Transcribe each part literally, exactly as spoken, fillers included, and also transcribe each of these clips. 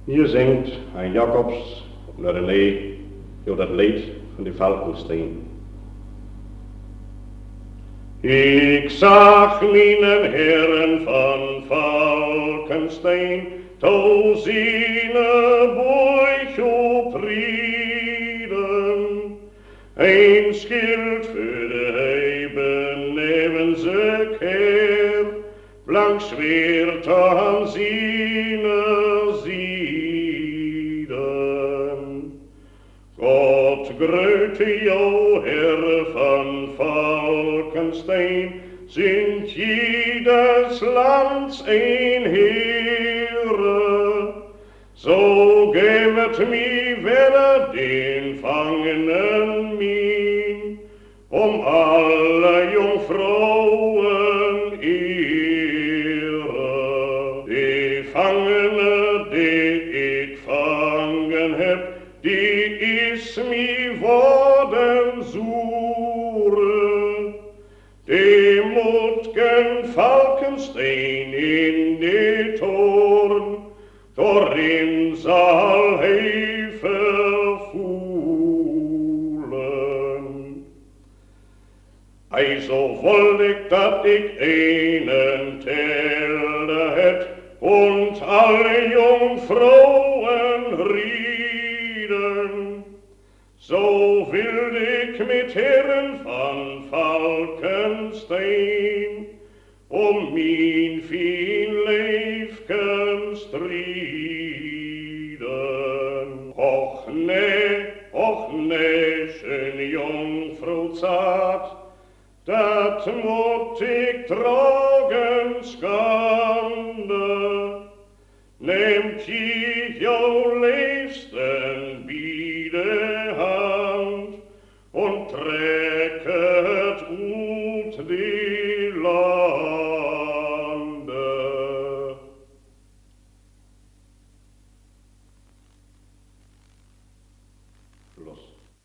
Hier zingt ein Jacobs op naar René door dat lied van de Falkenstein. Ik zag mijn heren van Falkenstein, to ziene boich op rieden, een schild voor de heben neven ze keer, blank zweert aan ziene zieden. God gröte jou, Herr van Falkenstein, sind jedes Lands ein Heere, so gebt mi weder den Fangenen min, um alle Jungfrauen Ehre. Die Fangene, die ich fangen heb, die is mi worden sure, die mutgen Falkenstein in die Toren, dorin zal hij vervoelen. Ei, so wollt ich, dat ich einen telle het, und alle Jungfrauen rieden, so will ich mit Herren van Falkenstein um min fin Leifken striden. Och ne, och ne, schön Jungfrau zart, dat mot ich tragen skande. Nehmt ich jou liebsten bide Hand und trecket ut die Lande. Schluss.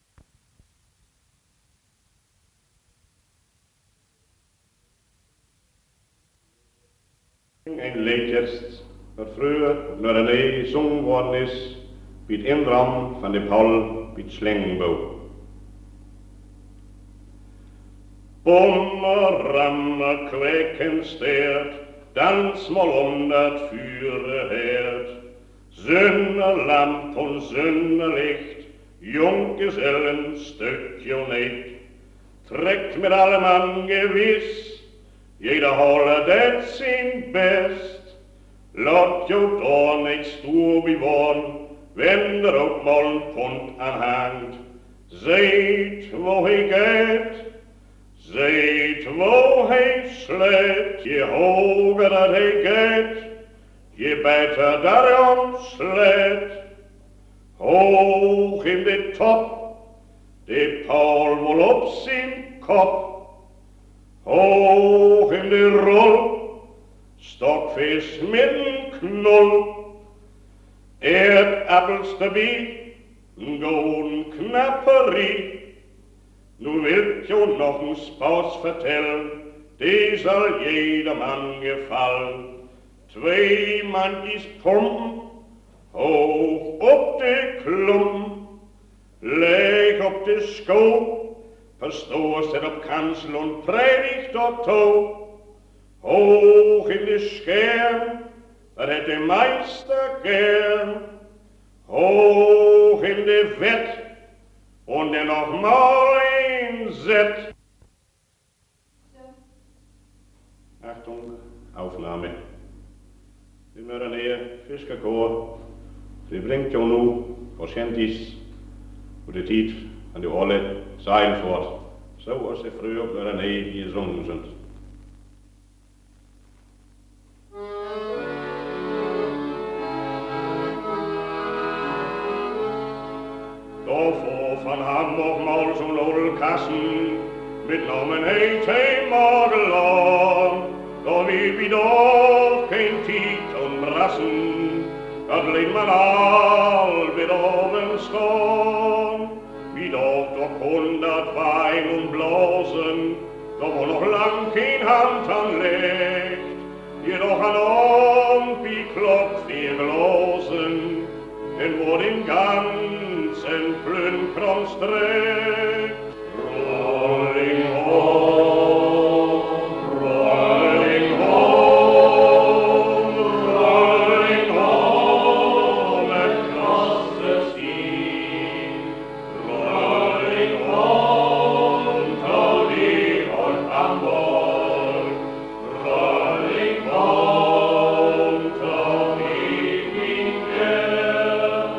Ein Lied jetzt, wat früher naar René gesungen worden is, bij het inram van de Paul bij het Slengenbouw. Bommer, ramme, kweken, stert, dans mal om dat vuren herd. Zunne lamp und zunne licht, Junggesellen stukje und nicht. Trägt mit allem an gewiss, jeder holle det sin best. Låt jo då nicht stor bewohn, wenn der upp mal Pund anhangt. Seht, wo he geht, seht, wo he slätt, je hoger dat he geht, je beter darum slätt. Hoch in den Top, de Paul wohl op sin Kopf, hoch in den Roll, Stockfisch mit'n Knull, Erdappels dabei, golden Knapperie. Nu wird jo noch n Spaß vertellen, die soll jedermann gefallen. Zwei Mann is Pumpen, hoch op de Klumpen, leg op de Sko, Pastor set op Kanzel und predigt dort to. Hoch in de Skern, dat het de Meister gern. Hoch in de Wett, und er noch mal ein Set. Achtung, Aufnahme. Die Mörderneer, Fiskerkoor, die bringt jo nu, waarschijnlijk, voor de tijd van de olle Seilfort, zoals ze vroeger op Mörderneer gezongen zijn. Davor van Hamburg mal zo'n Lodelkassen, mit Namen heet hij Magellan, da wie wie doch kein Tiet und Brassen, dat leed man al wieder oben stehen, wie doch doch hundert Wein und Blasen, da wo noch lang kein Hand anlegt, jedoch an Ompi klopft ihr Glosen, den wo den ganzen Plünkrom streckt. Rolling home, rolling home, rolling home across the sea, rolling home to the old Hamburg, rolling home to evening air.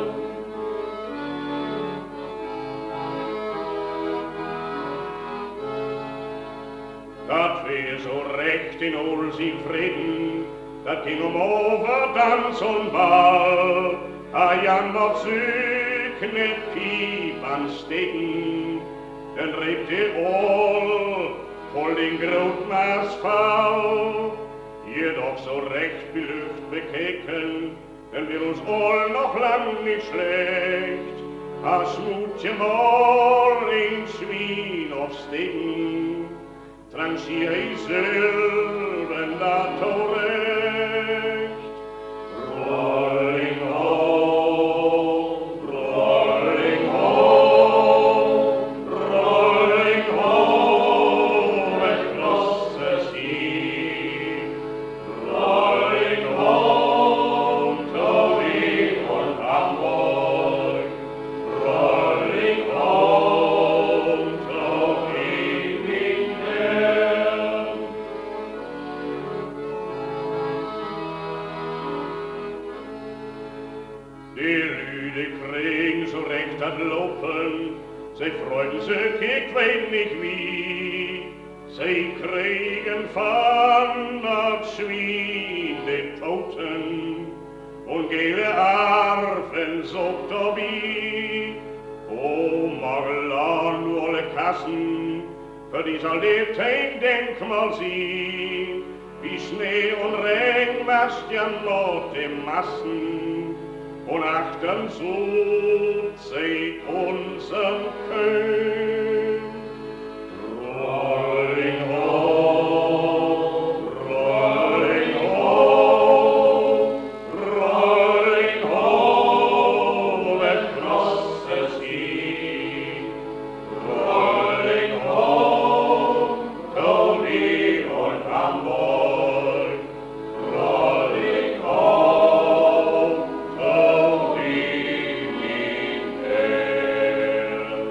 Dat wär so recht in all sin Frieden, dat ging um over dans und ball, a Jan war zykne Piep an Stecken, den rebt er all, voll den Grotmaß Fall, jedoch so recht belüft bekecken, denn wir uns all noch lang nicht schlecht, a smutje mal in Schwien auf Stecken, transier i sylven da torrecht. Rolling home, rolling home, rolling home across the sea, rolling home to the old Hamburg, rolling home to evening air. Die Lüde kriegen so recht at Lopen, sie freuten sich, ich weiß nicht wie, sie kriegen von ab Schwien die Toten und gele Arfen sogt dabei. O Magellan, du alle Kassen, für die soll der Tein Denkmal sein, wie Schnee und Regen wascht ja noch die Massen, und achtern sucht sie unseren König. Rolling home, rolling home, rolling home across the sea, rolling home to the old Hamburg, rolling home to evening air.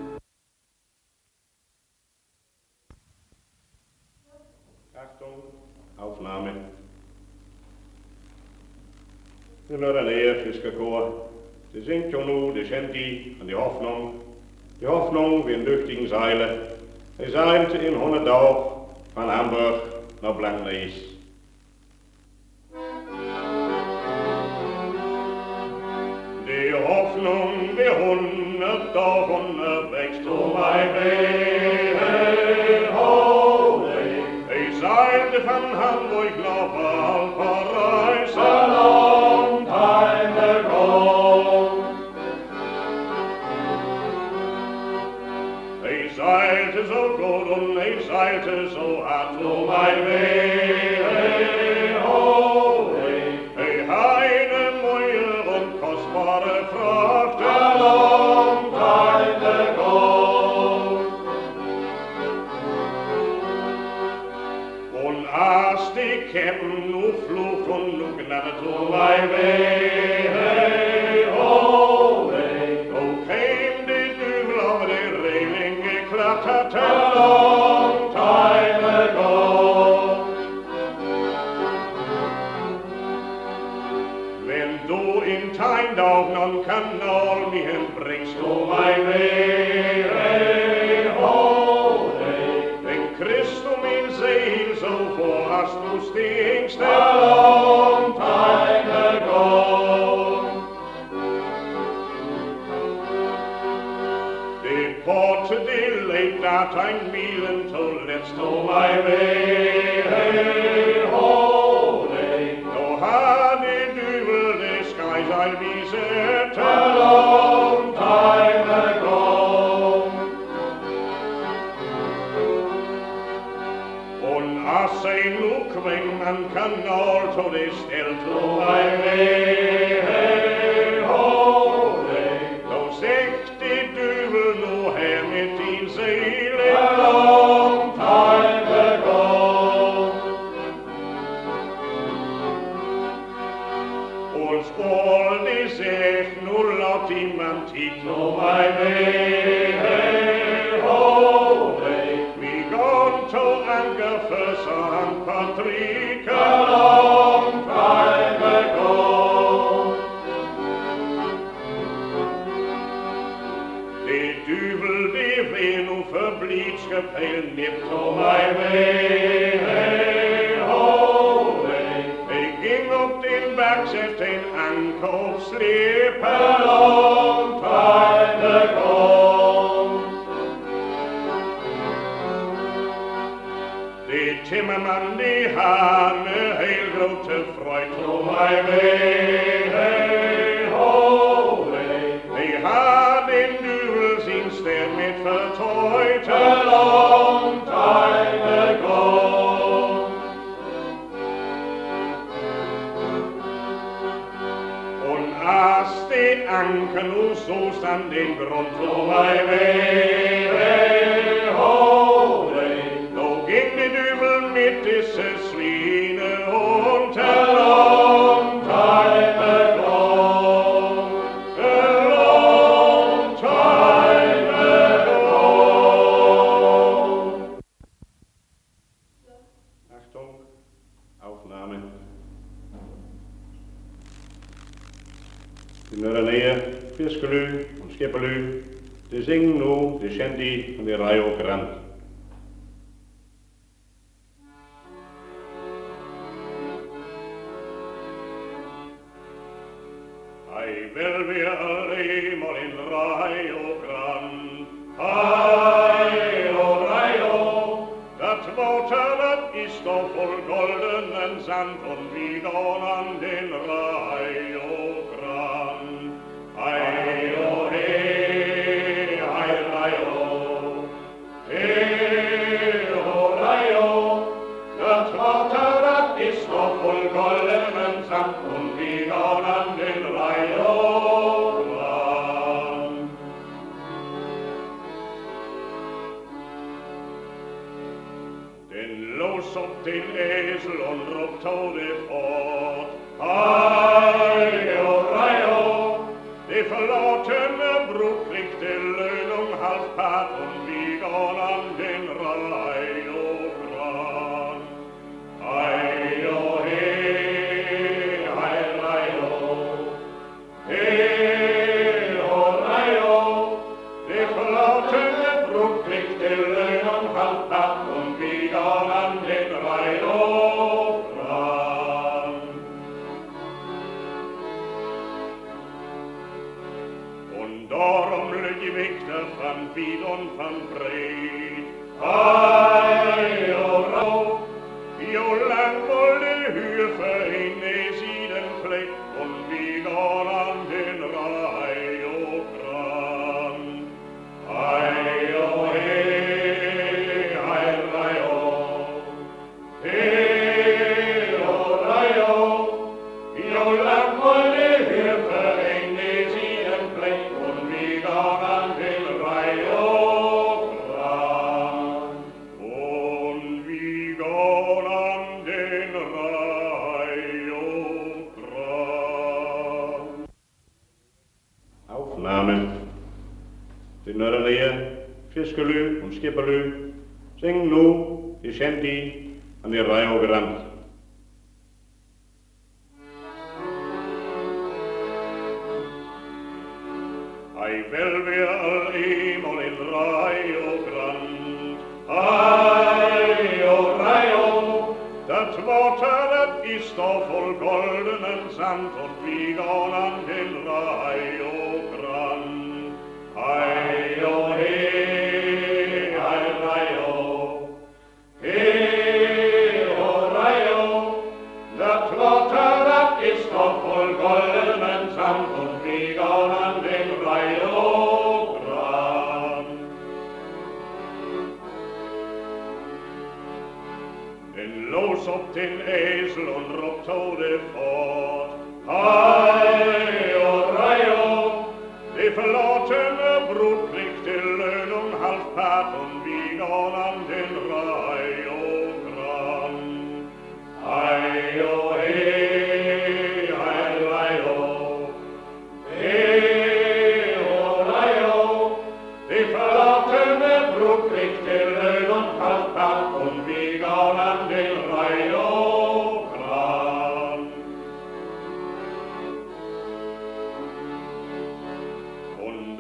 Achtung, Aufnahme. Nu når der nede fiskerkår, det singt jo nu, det kjent i, og det Hoffnung, die Hoffnung wie ein düchtigen Seile, er seilte in hundert Dach von Hamburg nach Blanknees. Die Hoffnung wie hundert Dach unterwegs zu mein Weg, oh, ich seilte von Hamburg nach Valparaiso, a long time ago. Ich seilte so gut und ich seilte so hart zu mein Weg, oh, ich eine neue und kostbare Fracht, a long time ago. Und als die Käppen nur flucht und nur gnade zu mein Weg, oh, so käm die Dübel auf die Reling geklattert, a long time ago. Wenn du in Teindaugen und Kanal mir bringst du mein Weg, oh, wenn Christ du mein Seel so vor hast du stinkst, a long time ago. Die Porte, die lebt dat ein Mielen zuletzt um mein Weg, oh, do hat die Dübel des Sky sein Wiese, a long time ago. Und als ein Lukwen an Kanal to des Stel to mein Weg, oh, all de zegt, nu laat iemand hit, no my way, hey, ho, hey. We gone to anchor for Saint Patrick a long time ago. De duvel, de blev nu forblidt, skal pæle nipt to my way, hey, ho, hey. They ging up den backs efter en ankomstslæb a long time ago. De timmermand, de har med helgrå til frøjt to my way, hey, ho, hey. De har den duvel sin stemme fortøjt a long time ago. Und as de anker nu så stand den grund to my way, hey, ho, hey. Då ging de duvel midt disse svine und a long time ago. A long time ago. Achtung, Aufnahme. De Nørreneer, Fiskerlø og Skipperlø, de zingen nu, de shanty og de Rio Grande. Hej vel vi alle mål en Rio Grande, hej og Rio, dat water dat is doch voll goldenen Sand und wie gone an den Rio Grande. Hej og hey, hej Rio, hey og Rio, dat water dat is doch voll goldenen Sand und wie gone an den Rio Grande. Den los op den Esel und råbt tog det fort. Hej og Rio, det forlåtende brud kriegte Löhnung halvpart und wie gone an den Rio Grande. Hej og hey, hej Rio, hey og Rio, det forlåtende brud kriegte Löhnung halvpart und wie gone an den Rio Grande. Und darum lög i Victor van vid und van bred. Hej og Rio, jo lang bolde hyr for en i siden plet, und wie gone an den Rio Grande. Hej og hey, hej Rio, hey og Rio, jo lang bolde hyr for en i siden plet, und wie gone an den Rio Grande. Und wie gone an den Rio Grande. Aufnahme. De Nørreneer, Fiskerlø og Skipperlø, zingen nu, de shanty og de Rio Grande. Hej vel vi alle mål en Rio Grande, hej og Rio, dat water dat is doch voll goldenen Sand und wie gone an den Rio Grande. Hej og hey, hej Rio, hey og Rio, dat water dat is doch voll goldenen Sand und wie gone an den Rio Grande. Den los op den Esel und råbt tog det fort. Hej og Rio, det forlåtende brud kriegte Löhnung halvpart und wie gone an den Rio Grande. Hej og hey, hej Rio,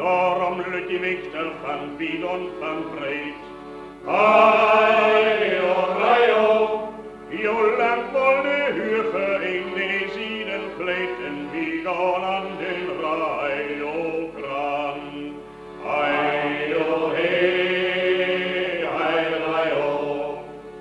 daarom lukt die wichter van wied en van breed. Hei, oh, hei, oh, jo land vol de huur in de zieden kleed en wie gaan aan den rij, oh, gran. Hei, oh, hei, hei, hei, oh,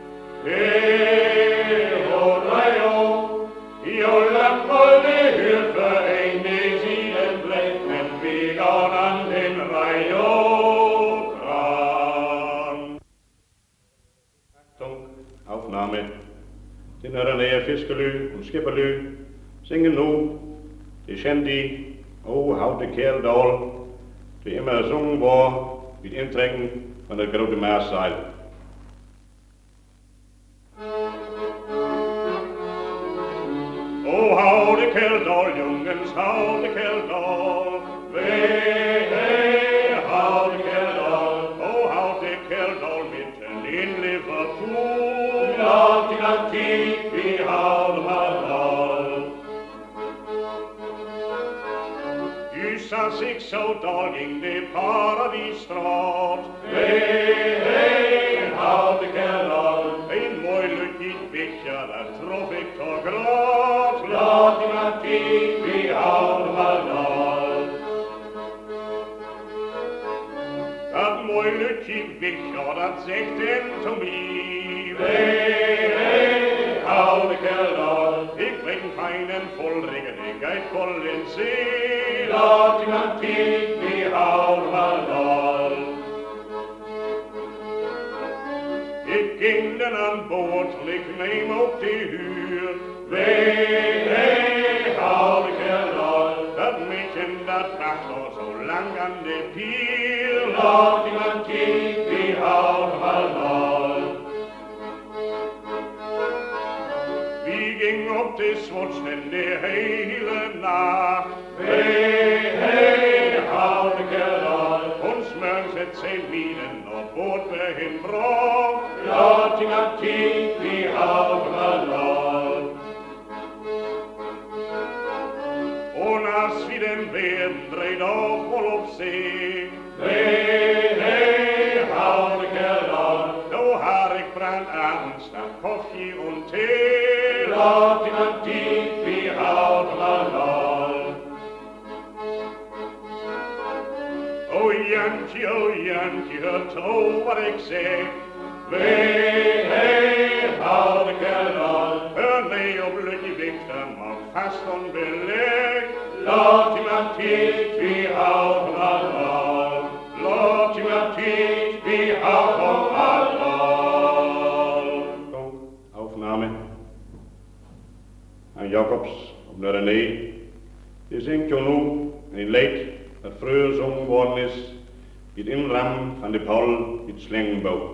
hei, oh, hei, oh, jo land vol de huur in de zieden kleed en wie gaan aan den rij, oh, gran. Aufnahme. Den René Fiskelu und Skipperlu singen nu die Shandy, O houd de Keldal, die immer gesungen war mit Intrekken van het grote Maaszeil. O houd de Keldal, jongens, houd de Keldal, wee, houd de Keldal, o houd de Keldal mitten in Liverpool. Laat die antiek, wie houden maar al. Dus als ik zo dal ging de Paradiestraat. Hey, hey, houd de Keldal. Een mooi luchtje wichtje, dat trof ik toch graag. Laat die antiek, wie houden maar al. Dat mooi luchtje wichtje, dat zegt hem to me. Hey, hey, houd de Keldal. Ik ben fijn en vol regen, ik uit vol in zee. Laat die antiek, wie houd maar al. Ik ging dan aan boord, ik neem op de huur. Hey, hey, houd de Keldal. Dat meisje dat wacht al zo lang aan de pier. Laat die antiek, wie houd maar al. Ging op de zwartsten de hele nacht. Hey, hey, houd de Keldal. Ons morgens het zijn mieden op boord bij hem bracht. Laat die antiek, wie houd maar al. En als wie den weer dreed op vol op zee. Hey, hey, houd de Keldal. Nou haar ik brand aan, staat koffie en thee. Laat die antiek, wie houd maar al. O Jantje, o Jantje, het o wat ik zeg. Wee, hey, houd de Keldal. Een nee op luchtje wichter, maar vast onbeleg. Laat die antiek, wie houd maar al. Laat die antiek, wie houd maar al. Aufnahme. En Jacobs op de René, die zingt jo nu een lied dat vroeger gezongen worden is, het inram van de Paul, het Slengenbouw.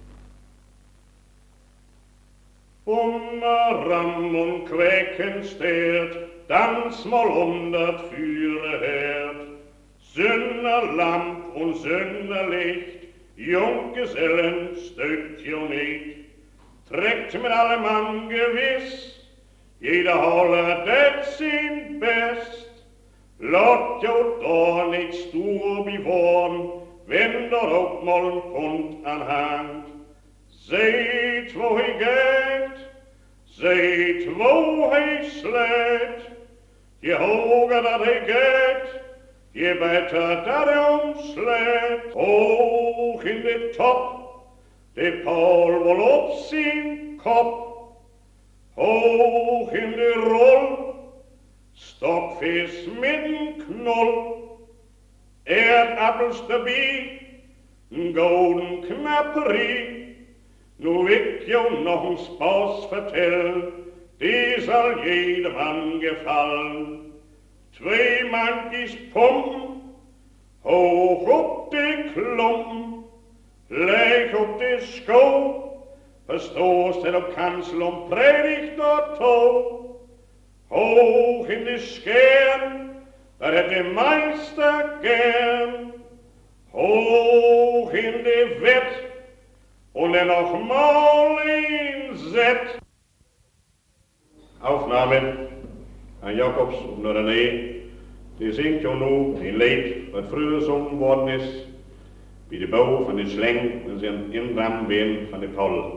Onder ram en kweken steert, dans mal honderd vuren herd, zonder lamp en zonder licht, jonggesellen steunt jo niet, trekt met alle man gewiss, jeder holle det sin best. Laat jou daar niet stoer beworen, wenn er ook mal een punt aan hangt. Ziet wo hij gaat, ziet wo hij sleet. Je hoger dat hij gaat, je beter dat hij omsleet. Hoog in de top, de Paul wil op zijn kop. Hoog in de rol, stokvis met een knol, aardappels erbij, een golden knapperie. Nu ik jou nog een spas vertel, die zal jederman gevallen. Twee mandjes pompen, hoog op de klompen, leg op de schouw. Verstoßt er op kansel om predigt door toe. Hoog in de schern, daar heb de meester gern. Hoog in de wet, en er nogmaal in zet. Aufnahme aan Jacobs op de René, Die singt jo nu een lied wat vroeger zongen worden is, bij de bouw van de slang en zijn inramween van de pol.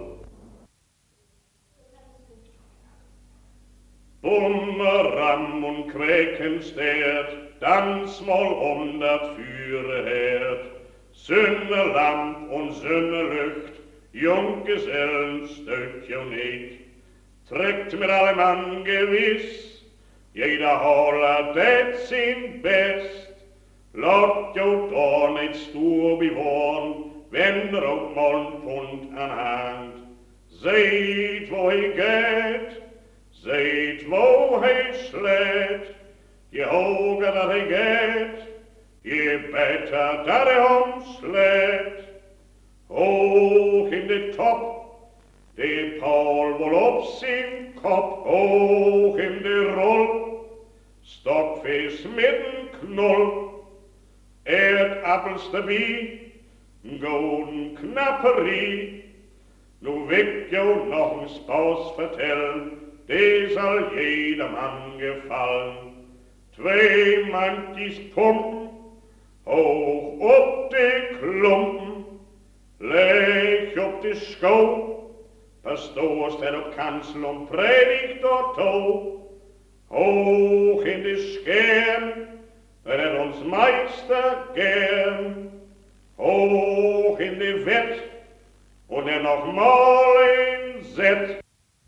Bommeram und Quäkenstärt, dans mal um dat Führeherd, Sünnelamp und Sünnelücht, Junggesellen stöck jo nicht, trägt mit allem an gewiss, jeder holler det sin bäst, låt jo då nicht stur bewohn, wenn auch mal Pund an Hand, seht wo ich geht, seht wo hij slet, je hoger dat hij geht, je beter dat hij omslet. Hoog in de top, de Paul wohl op sin kop, hoog in de rol, stokvis midden knoll, erdappels dabei, golden knapperie, nu wick jo nog een spaus vertellen, det soll jedermann gefallen. Zwei mantis Pumpen, hoch ob de Klumpen, lech ob de Schau, Pastors der ob Kanzel und Predigt dort ho, hoch in de Skern, der er uns Meister gern, hoch in de Wett, und er noch mal in Zett.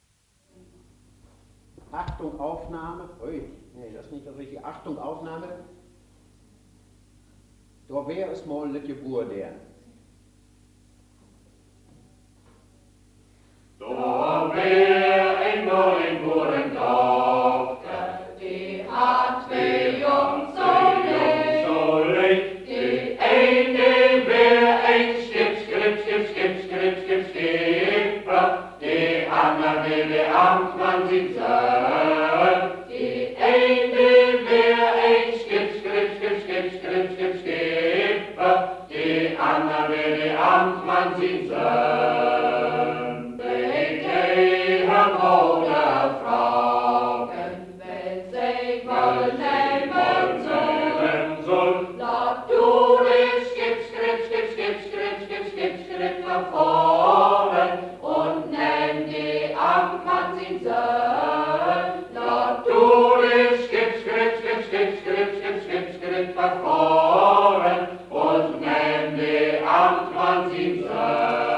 Achtung, Aufnahme. Ui, nee, das ist nicht richtig. Achtung, Aufnahme. Da wäre es mal eine Geburt der. Da wär ein neuen Burentochter, die hat zwei Jungs so leicht. Die eine wär ein Skip, Skip, Skip, Skip, Skip, Skip, Skipper, die andere wär der Amtmann sin Sohn. Die eine wär ein Skip, Skip, Skip, Skip, Skip, Skip, Skipper, die andere wär der Amtmann sin Sohn. They have older Fragen, wenn sie wohl nehmen soll. Lad du den Skip, Skip, Skip, Skip, Skip, Skip, Skip, Skip nach vorne und nenn die Amtmann sin Sohn. Lad du den Skip, Skip, Skip, Skip, Skip, Skip, Skip, Skip nach vorne und nenn die Amtmann sin Sohn.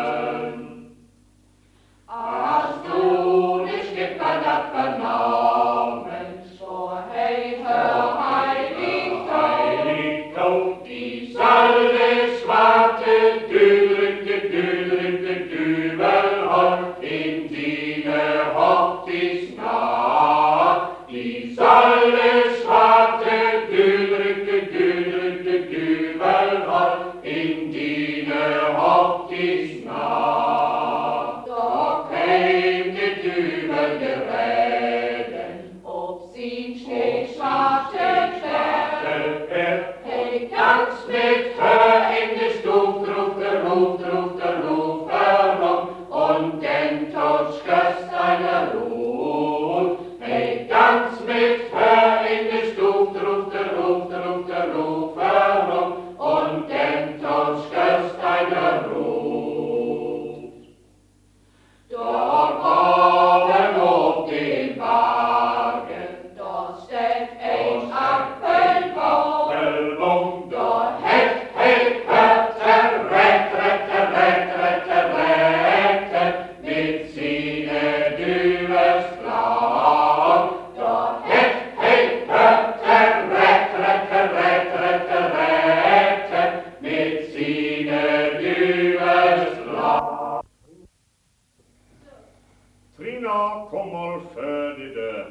Hast du die Skipper dat vernommen, so hey, hör heilig Tau, die Salve schwarte, düdrückte, düdrückte, Dübelholt, in Siene hockt is nah. Die Salve schwarte, düdrückte, düdrückte, Dübelholt, in Siene hockt is nah. Doch heim die Dübel gereden, ob sie steht, scharte Pferd. Hey, ganz mit her in die Stuf, ruft er, ruft, ruft er, ruft er rum, und den Tod stößt einer Ruf. Hey, ganz mit her in die Stuf, ruft er, ruft er, ruft er, ruft er rum, und den Tod stößt einer Ruf. Dort oben ob den Wagen, dort steht ein Apfelbaum. Dort hett, hett, hört er, rett, rett, rett, rett, rett, mit sine Dübels Blau. Dort hett, hett, hört er, rett, rett, rett, rett, rett, mit sine Dübels Blau. Trina, kom mal för die dör.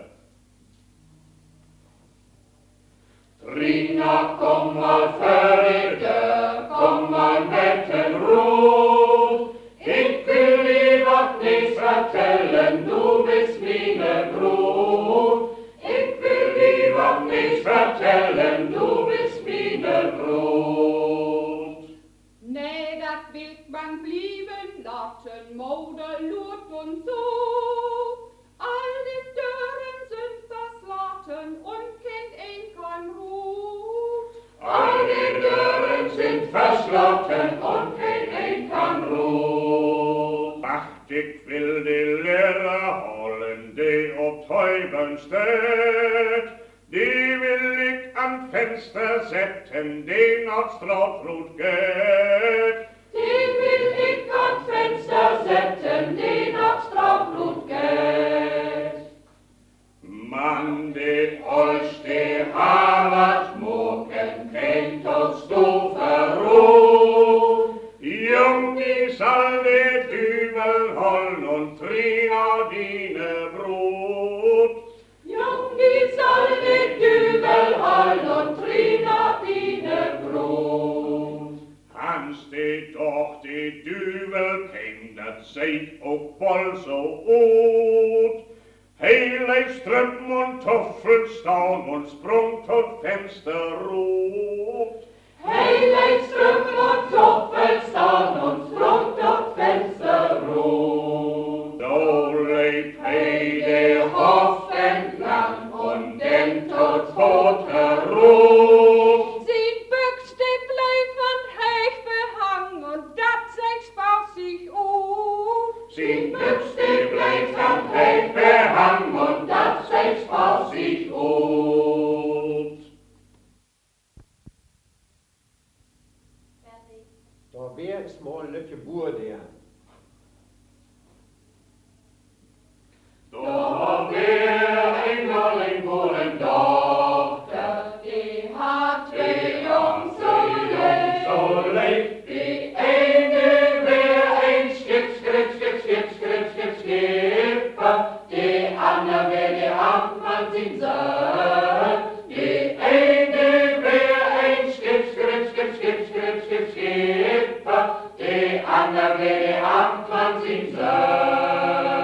Trina, kom mal för die dör, kom mal med en rot. Ich will dir wat nicht vertellen, du bist meine Brut. Ich will dir wat nicht vertellen, du bist meine Brut. Nee, dat wird man blieben lassen, Mode, Lut und so. All die Dörren sind verslaten und kennt ein kein Slotten und kein ein kann ruhen. Wacht, ich will die Lehrer holen, die ob Teuben steht. Die will ich am Fenster setzen, die nach Strohbrot geht. Die will ich am Fenster setzen, die nach Strohbrot geht. Mann, die Olste Harvard mucken, kennt uns du verruht. Jung, die soll die Dübel holen und Trina dine Brut. Jung, die soll die Dübel holen und Trina dine Brut. Hans, die doch die Dübel käm, das seid auch voll so gut. Hele Ström und Toffelstaun und sprung tot Fenster rot. Hele Ström und Toffelstaun und sprung tot Fenster rot. Da lebt Heide Hof entlang und den tot Toter rot. Sein Büchste bleib von Heich behang und dat sechs baut sich auf. Sein Büchste bleibt am Heich behang und dat sechs baut sich auf. Da wär es mal lücke Bur der. Da wär ein Nolling wohlen Tochter, die hat zwei Jungs so leicht. Die eine wär ein Skip, Skip, Skip, Skip, Skip, Skip, Skipper, die andere wär die Amtmann sin Sohn. Die eine wär ein Skip, Skip, Skip, Skip, Skip, Skip, Skipper, die andere wär die Amtmann sin Sohn.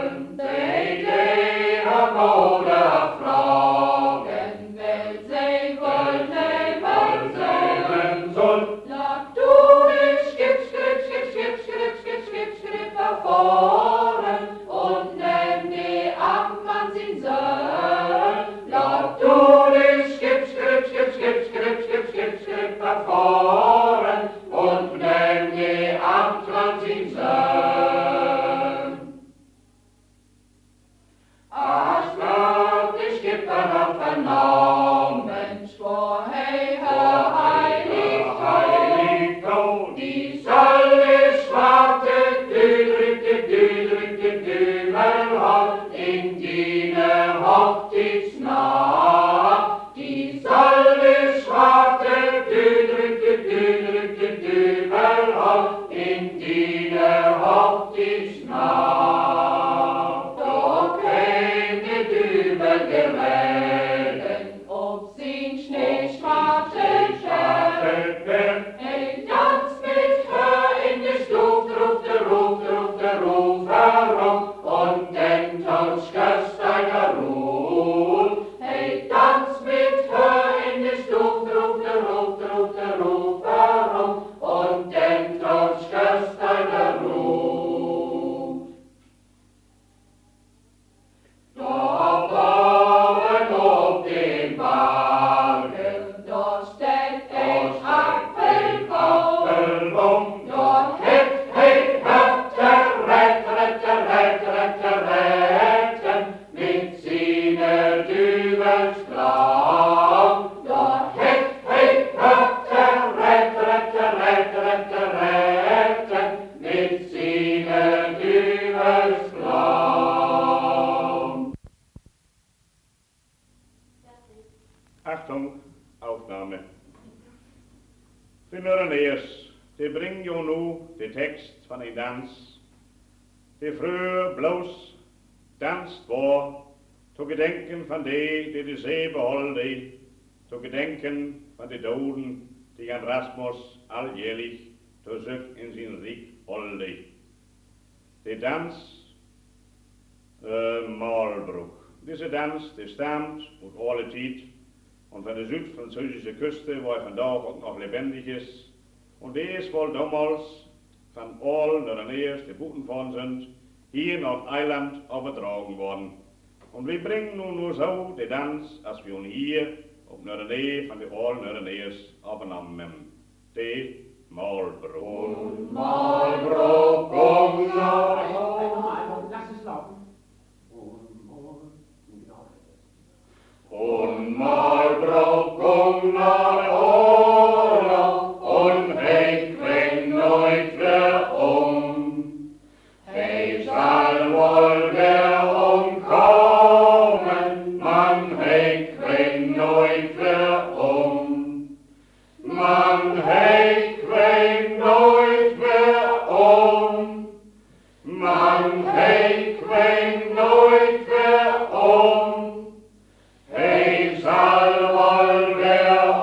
Oder fragen, wer sie wollen, wollen sie soll. Lag du dich skip, skip, skip, skip, skip, skip, skip, skip erfahren und nimm die Amtmann sin Sohn. Lag du dich skip, skip, skip, skip, skip, skip, skip, skip erfahren und nimm die Amtmann sin Sohn. Vernommen, schwor hey, Herr heilig, heilig, die solle schwarte Düdrücke, Düdrücke, Dümelhoff in dine Hochzeitsnacht. Die solle schwarte Düdrücke, Düdrücke, Dümelhoff in dine Hochzeitsnacht. Da käm die Dübel gerecht. Achtung, Aufnahme. Für Nöreneers, die bringen jo nu de tekst van een dans, die früher bloß danst war, zu gedenken van die, die de zee beholde, zu gedenken van de doden, die Jan Rasmus alljährlich zu sich in zijn Riek holde. De dans äh, Malbruch. Diese dans, die stammt aus alle Zeit und von der südfranzösischen Küste, wo er vandaag auch noch lebendig ist. Und die ist wohl damals von all Nöreneers, die Buchen von sind, hier nach Eiland übertragen worden. Und wir bringen nun nur so die Tanz, als wir ihn hier auf Nörenee von den all Nöreneers übernommen haben. Die Malbrot. Und Malbrot, komm nach Einmal, lass es laufen. Und Malbrot, komm nach Orla und heik wenn neut wer um. Hei soll wohl wer umkommen, man heik wenn neut wer um. Man heik wenn neut wer um. Man heik wenn neut wer um. Hei soll wohl wer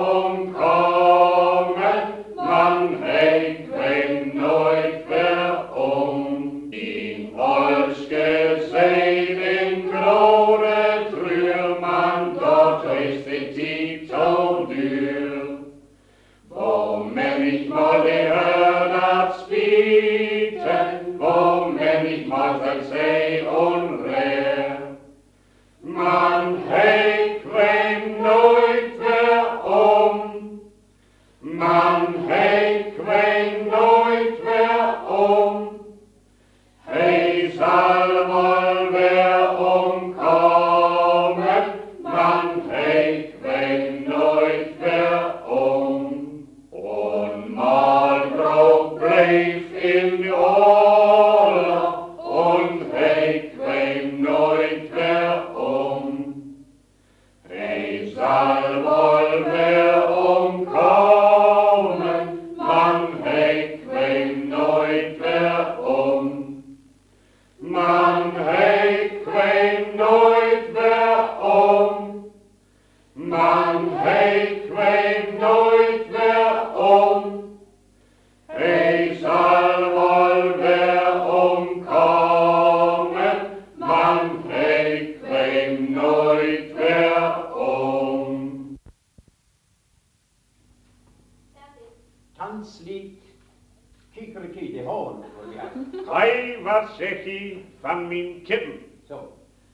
umkommen, man heik wenn neut wer um. In Olske seid in grode trür, man dort ist die Tid so dür. Wo men nicht mal die Hörnats bieten, wo men nicht mal sein See unrehr. Man heik wenn neut wer um, man heik wenn neut wer um. Hei soll wohl wer umkommen, man heik wenn neut wer um. Und Malbrot bleif in die Orla und heik wenn neut wer um. Hei soll wohl wer umkommen, man heik wenn neut wer um. Man heik wenn neut wer um. Man heik wenn neut wer um. Hei soll wohl wer umkommen, man heik wenn neut wer um. Tanzlied, Kikeriki, die Horn. Hei, was sech ich von min Kippen? So.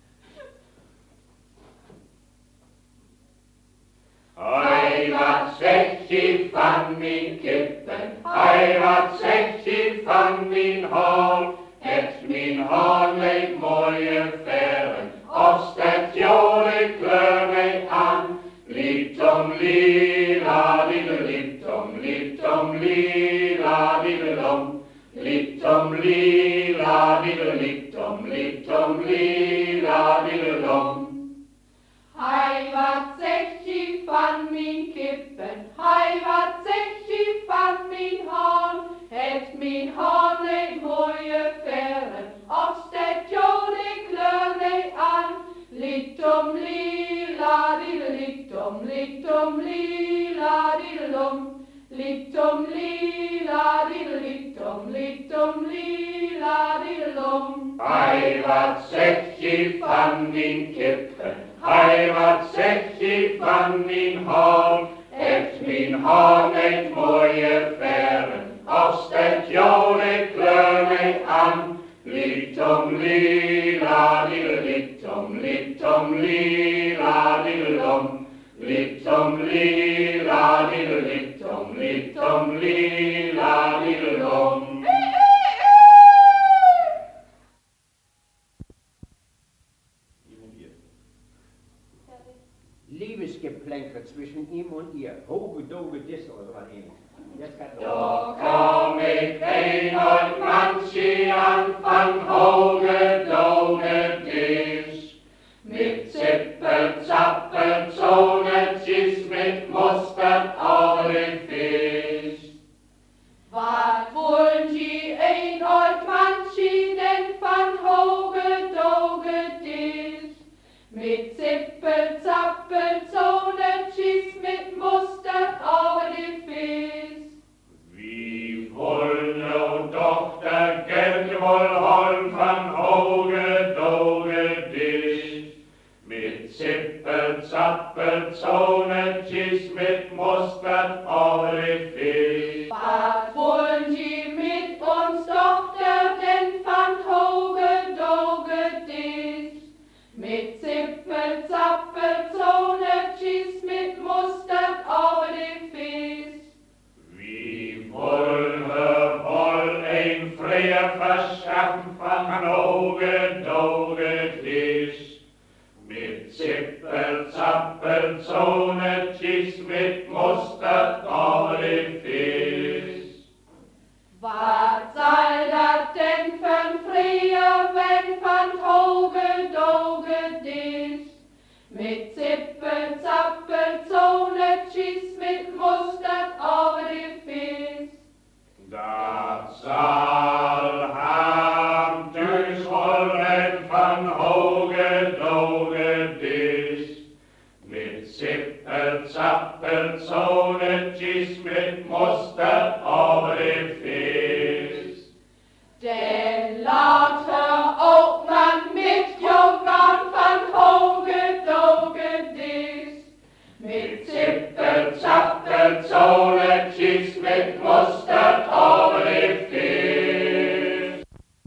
Hei, wat zeg je van mijn kippen, hei, wat zeg je van mijn haan, het mijn haan leek mooie verren, als dat jole kleur mij aan. Litom lila, lila, litom, litom lila, lila, lom. Litom lila, lila, litom, litom lila, lila, lom. Hei, wat zegt je van mijn kippen? Hei, wat zegt je van mijn haan? Het mijn haan leek mooie verren, als dat jou de kleur mee aan. Litom lila, dille, litom, litom lila, dille, lom. Litom lila, dille, litom, litom lila, dille, lom. Hei, wat zeg je van mijn kippen? Hei, wat zeg je van mijn haan? Het mijn haan heeft mooie verren, als dat jole kleur mij aan. Litom lila, dille, litom, litom lila, dille, lom. Litom lila, dille, litom, litom lila, dille, lom. Liebesgeplänkel zwischen ihm und ihr. Hoge, doge, dis oder so was ähnliches. Jetzt kann Da komm ich ein und manche an von Hoge, doge, dis. Mit Zippel, Zappel, Zone, Ziss, mit Mustard, Orifice. Wat wollen die ein old manchi denn van hoge doge dis? Mit Zippel, Zappel, Zone, Schiss, mit Mustard, Orifice. Wie wollen jo doch der Geld wohl holen von Hoge, doge, dis? Mit Zippel, Zappel, Zone, Schiss, mit Mustard, Orifice. Wat wollen die mit uns Tochter denn van hoge doge dis? Mit Zippel, Zappel, Zone, Schiss, mit Mustard, Orifice. Wie wollen mustert over det fisk. Wat soll dat denn von früher, wenn von Hoge Doge dis? Mit Zippel, Zappel, Zone, Schiss, mit Mustard over die Fisch. Dat zal ham dus wollen van Hoge Doge dis. Mit Zippel, Zappel, Zone, Schiss, mit Mustard over die Fisch. Den lauter Obmann mit Jungern von Hoge Doge dis. Mit Zippel, Zappel, Zone, Schiss, mit Mustard over die Fisch.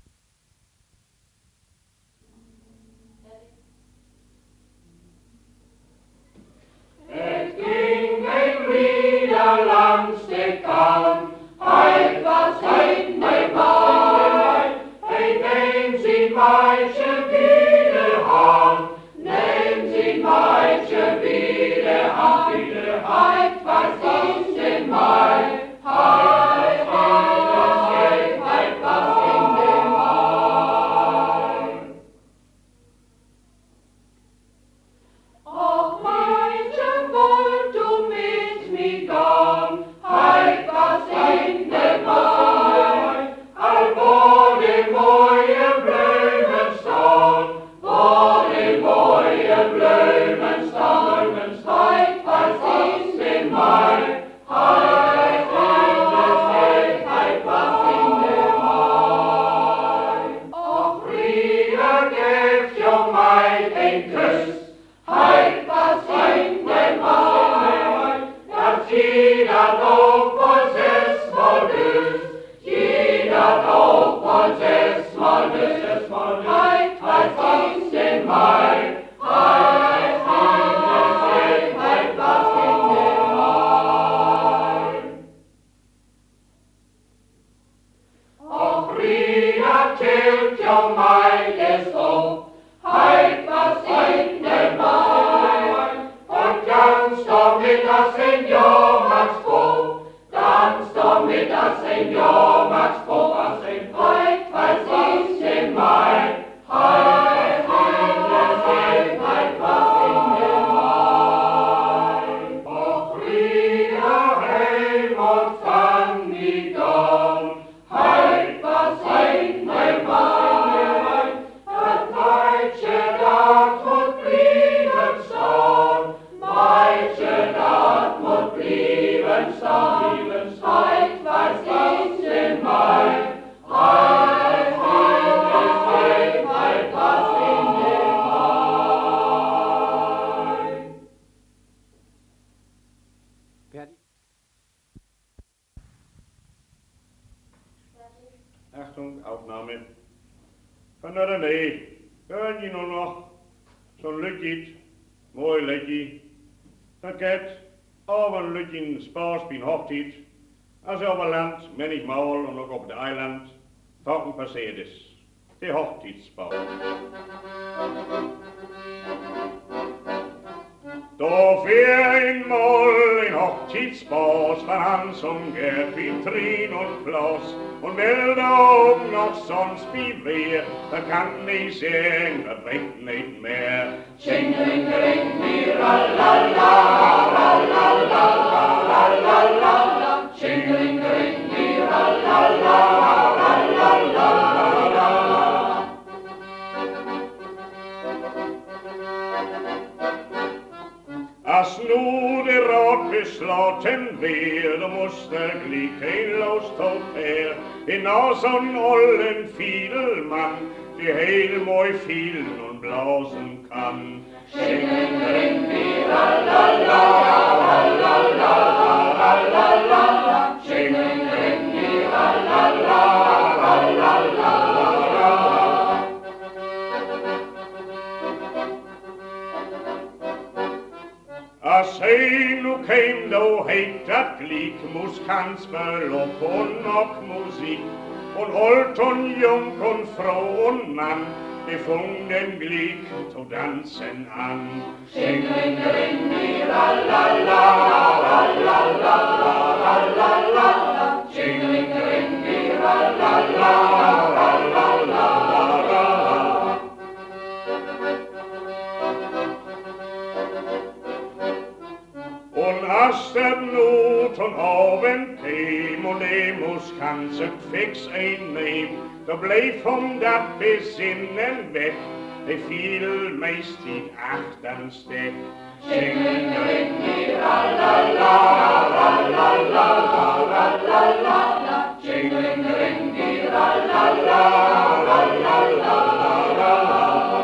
Es ging ein wieder langs de Kahn, heut was in de Main, hey, nehm sie Meitsche wieder Hand, nehm sie Meitsche wieder Hand, wieder heut was in de Main, heut was in de heut was in de Main. Och, Meitsche, wollt du mit mi gehen, heut was in de Main. Al wo de mooie Blumen staan, wo de mooie Blumen staan, Heut was in de Main, heut heut heut was in de Main. och, Frieder geeft jou mij een kus, heut was in de Main. dat jeder ook voor zesmaal dus, jeder ook voor zesmaal dus, zesmaal dus, Heut was in de Main, heut heut heut was in de Main. Och, Frieder tilt jou mij eens op, heut was in de Main. Und ganz damit das Senior Max Bob, ganz damit das Senior Max Bob, was in heut was ist in Main, heut heut heut heut was in de Main. Och, Frieder, heim und fang mich an, heut was in de Main, dat Meitsche dat moet blieben staan, Meitsche dat moet blieben staan, blieben staan, heut was in de Main, heut heut heut heut was in de Main. Achtung, Aufnahme. Van der René, hören Sie nur noch? Zo'n lukje, mooi lukje. Dat gaat over een lukje spaas bij een hoogtijd. Als over land, menigmaal en ook op de eiland, vakken passeerd is. De hoogtijdspaas. Då fer eenmaal een hoogtijdspaas van Hans und Gerd wie Trin und Klaus. Und will da auch noch sonst wie wer, da kann ich singen, das bringt nicht mehr. Jingling, ring, mir, la, la, la, la, la, la, la, la, la, la. Jingling, ring, mir, la, la, la, la, la, la, la, la. Als nu de Rat beslaten weer, dan moest er gelijk een lostot her. In zo'n ollen Fiedelmann, die heel mooi fielen und blasen kann. Jingling, ring, mir, la, la, la, la, la, la, la, la, la, la. Jingling, ring, mir, la, la, la, la, la, la, la. Als hij nu kwam, då heet dat gelijk, moest kansspel op und noch Musik. Und alt und jung und Frau und Mann, det fung den glik, tog dansen an. Shing-ring-a-ring-dee-ra-la-la-la-la-la-la-la-la. Shing-ring-a-ring-dee-ra-la-la-la-la-la-la. Und hast der Not und Abend heim und det mås kanskje fix en med, der blev vom dat besinnen væk, det fil mest dit achtensted. Shing-ring-a-ring-dee-ra-la-la-la-la-la-la-la-la. Shing-ring-a-ring-dee-ra-la-la-la-la-la-la.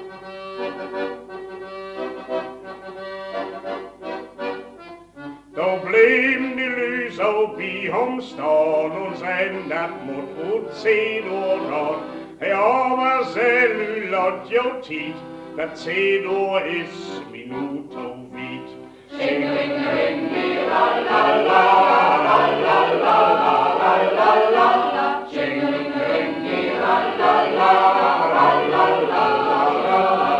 Då blev de lys og bi om stånd, og sagde at mot udset og råd. Herover selv lot jo tid, der tid og is minut og vidt. Shing-ring-a-ring-dee-ra-la-la-la-la-la-la-la-la. Shing-ring-a-ring-dee-ra-la-la-la-la-la-la.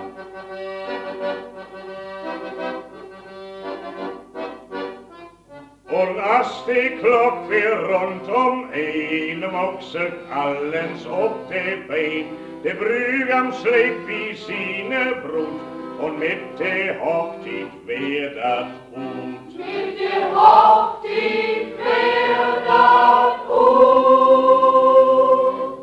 Und als die Glocke rundt om en vokset allens op det ben, det brygam slæb i sine brud, og med det højtigt været ud. Mit det